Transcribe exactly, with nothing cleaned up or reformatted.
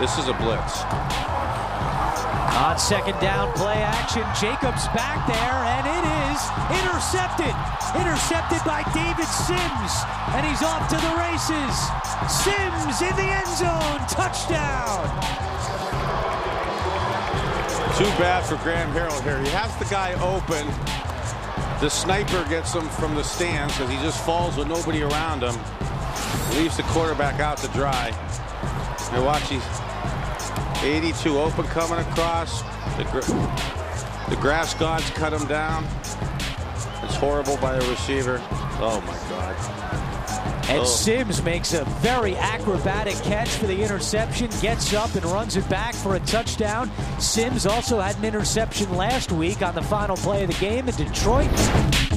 This is a blitz. On second down play action, Jacobs back there, and it is intercepted. Intercepted by David Sims, and he's off to the races. Sims in the end zone, touchdown. Too bad for Graham Harrell here. He has the guy open. The sniper gets him from the stands because he just falls with nobody around him. Leaves the quarterback out to dry. And watch, he's eighty-two open coming across. The, gr the grass gods cut him down. It's horrible by the receiver. Oh my God. And oh. Sims makes a very acrobatic catch for the interception, gets up and runs it back for a touchdown. Sims also had an interception last week on the final play of the game in Detroit.